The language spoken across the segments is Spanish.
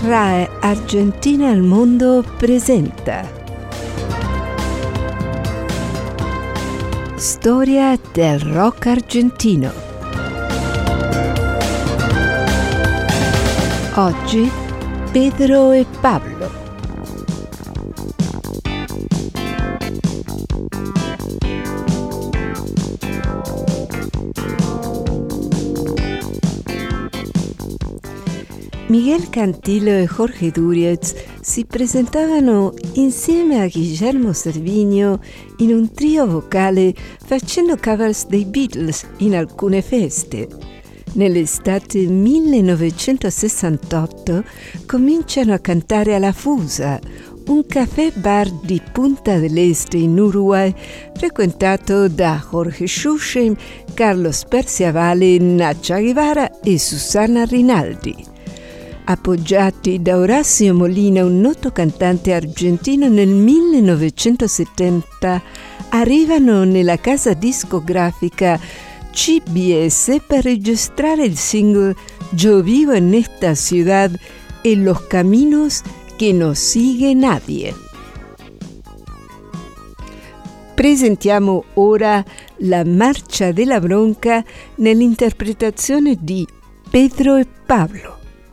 RAE Argentina al Mondo presenta Storia del rock argentino. Oggi Pedro e Pablo. Miguel Cantillo e Jorge Duriez si presentavano insieme a Guillermo Cervigno in un trio vocale facendo covers dei Beatles in alcune feste. Nell'estate 1968 cominciano a cantare alla Fusa, un caffè bar di Punta del Este in Uruguay frequentato da Jorge Schuchen, Carlos Perciavale, Nacha Guevara e Susana Rinaldi. Appoggiati da Horacio Molina, un noto cantante argentino, nel 1970 arrivano nella casa discografica CBS per registrare il singolo Yo vivo en esta ciudad e los caminos que no sigue nadie. Presentiamo ora la Marcia della Bronca nell'interpretazione di Pedro e Pablo.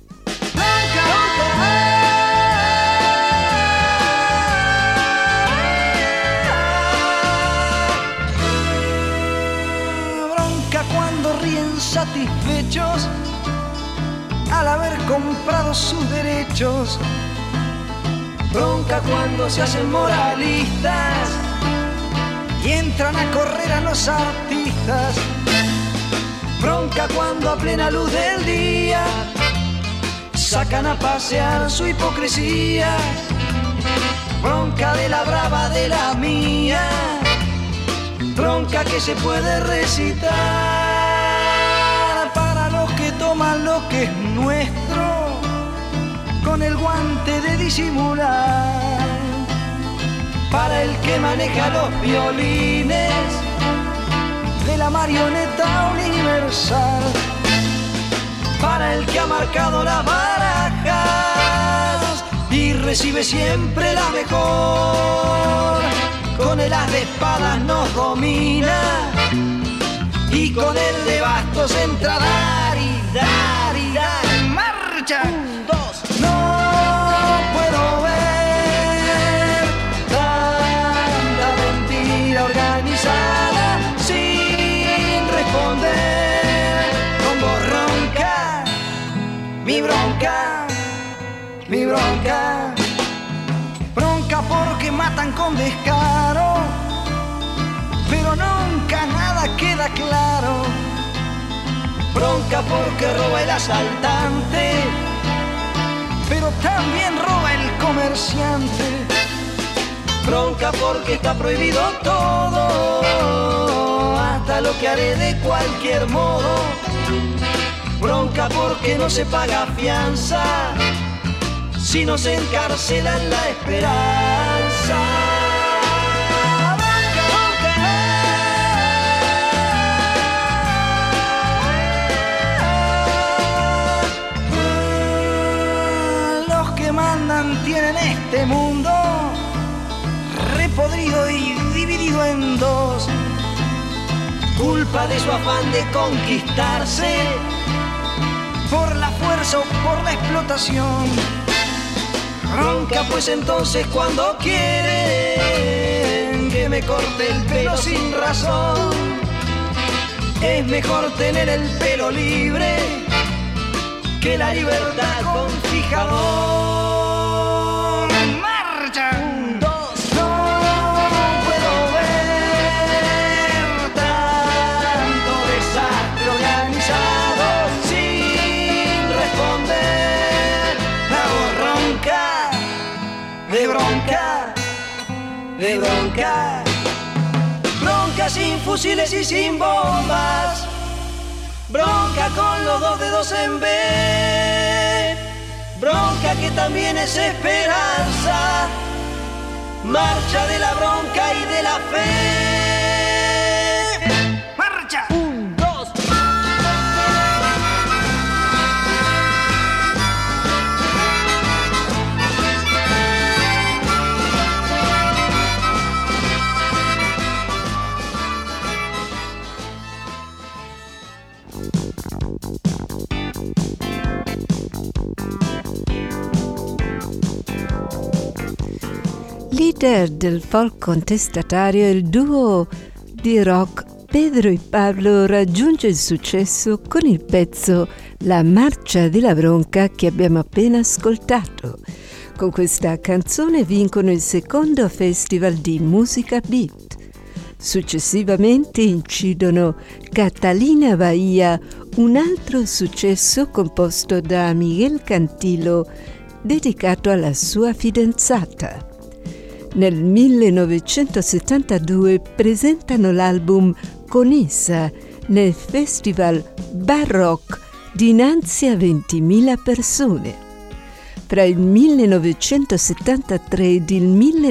Satisfechos al haber comprado sus derechos. Bronca cuando se hacen moralistas y entran a correr a los artistas. Bronca cuando a plena luz del día sacan a pasear su hipocresía. Bronca de la brava de la mía, bronca que se puede recitar. Toman lo que es nuestro con el guante de disimular. Para el que maneja los violines de la marioneta universal. Para el que ha marcado las barajas y recibe siempre la mejor. Con el as de espadas nos domina y con el de bastos entra a dar y dar y dar. ¡Marcha! 1, 2. No puedo ver tanta mentira organizada sin responder con voz ronca. Mi bronca, mi bronca. Bronca porque matan con descaro, pero nunca nada queda claro. Bronca porque roba el asaltante, pero también roba el comerciante. Bronca porque está prohibido todo, hasta lo que haré de cualquier modo. Bronca porque no se paga fianza, si no se encarcela en la esperanza. Tienen este mundo repodrido y dividido en dos. Culpa de su afán de conquistarse por la fuerza o por la explotación. Bronca pues entonces cuando quieren que me corte el pelo sin razón. Es mejor tener el pelo libre que la libertad con fijador. 1, 2. No puedo ver tanto desastre organizado sin responder. La voz ronca, de bronca, de bronca. Bronca sin fusiles y sin bombas. Bronca con los 2 dedos en B. Bronca que también es esperanza. Marcha de la bronca y de la fe. ¡Marcha! 1, 2. Líder del folk contestatario, il duo di rock Pedro e Pablo raggiunge il successo con il pezzo La Marcia della Bronca che abbiamo appena ascoltato. Con questa canzone vincono il secondo festival di musica beat. Successivamente incidono Catalina Bahia, un altro successo composto da Miguel Cantillo, dedicato alla sua fidanzata. Nel 1972 presentano l'album Con essa nel festival Bar Rock dinanzi a 20.000 persone. Tra il 1973 ed il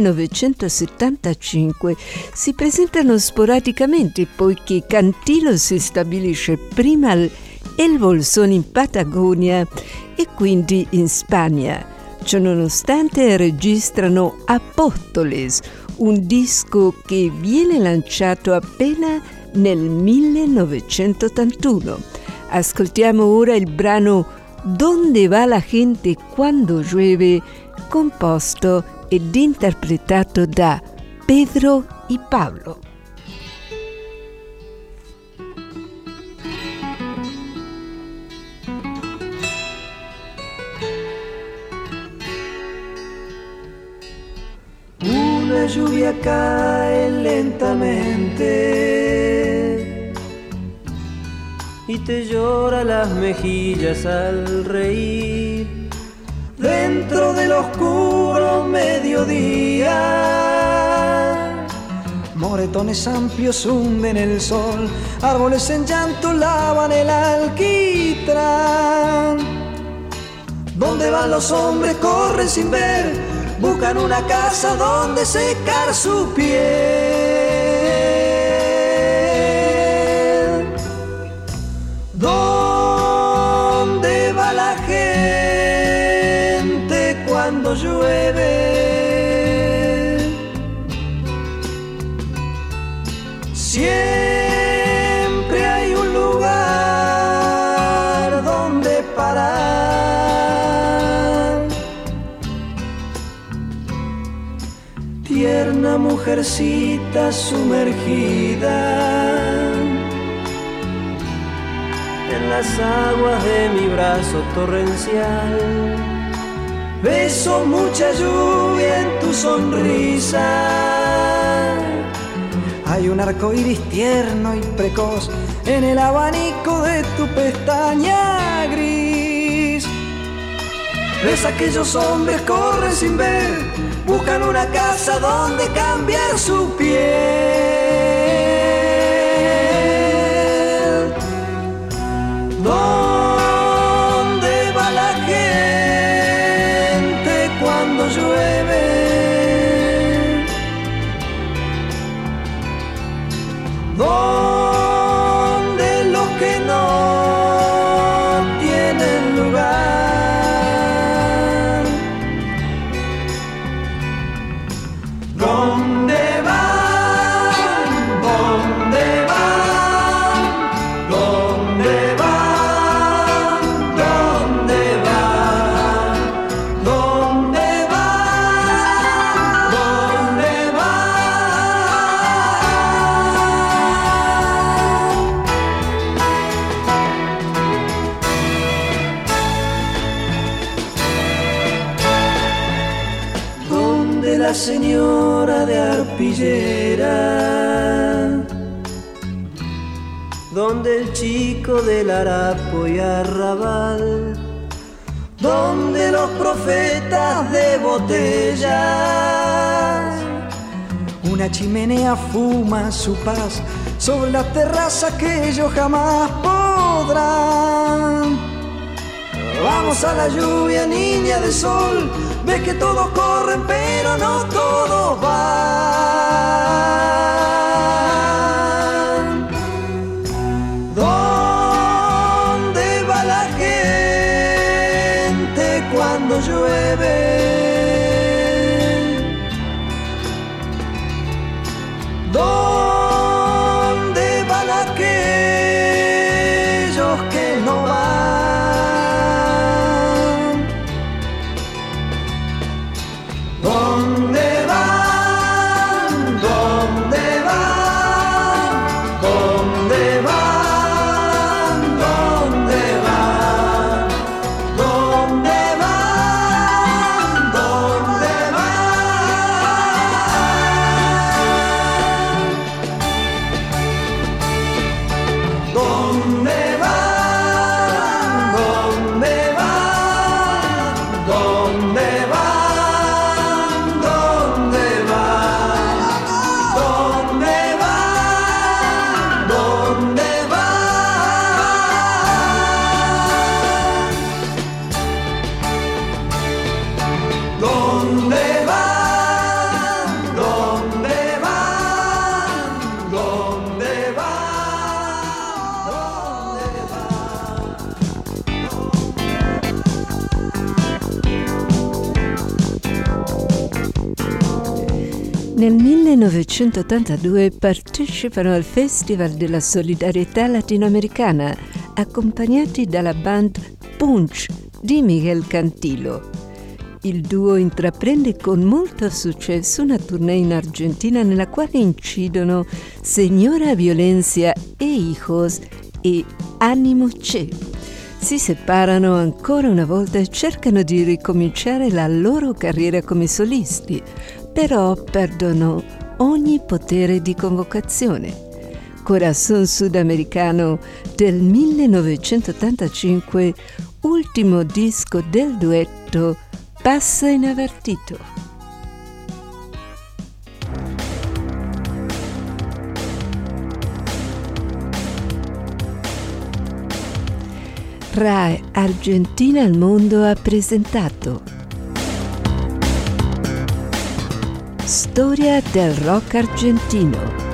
1975 si presentano sporadicamente poiché Cantillo si stabilisce prima El Bolsón in Patagonia e quindi in Spagna. Ciononostante registrano Apóstoles, un disco che viene lanciato appena nel 1981. Ascoltiamo ora il brano Donde va la gente cuando llueve, composto ed interpretato da Pedro y Pablo. Una lluvia cae lentamente y te llora las mejillas al reír. Dentro del oscuro mediodía, moretones amplios hunden el sol, árboles en llanto lavan el alquitrán. ¿Dónde van los hombres? Corren sin ver, buscan una casa donde secar su piel. ¿Dónde va la gente cuando llueve? Siempre hay un lugar donde parar. Tierna mujercita sumergida en las aguas de mi brazo torrencial, beso mucha lluvia en tu sonrisa. Hay un arco iris tierno y precoz en el abanico de tu pestaña gris. Ves aquellos hombres corren sin ver, buscan una casa donde cambiar su piel. ¿Dónde va la gente cuando llueve? ¿Dónde los que no tienen lugar? ¿Dónde van? ¿Dónde van? ¿Dónde van? ¿Dónde van? ¿Dónde van? ¿Dónde van? ¿Dónde la señora de arpillera? ¿Dónde el chico del harapo y arrabal? ¿Dónde los profetas de botella? Una chimenea fuma su paz sobre la terraza que ellos jamás podrán. Vamos a la lluvia, niña de sol, ves que todos corren pero no todos van. ¿Dónde va la gente cuando llueve? ¿Dónde van aquellos que no van? ¿Dónde van? Nel 1982 partecipano al Festival della Solidarietà Latinoamericana, accompagnati dalla band Punch di Miguel Cantilo. Il duo intraprende con molto successo una tournée in Argentina nella quale incidono Señora Violencia e Hijos e Ánimo Che. Si separano ancora una volta e cercano di ricominciare la loro carriera come solisti, però perdono ogni potere di convocazione. Corazón Sudamericano del 1985, ultimo disco del duetto, passa inavvertito. RAI Argentina al Mondo ha presentato Storia del rock argentino.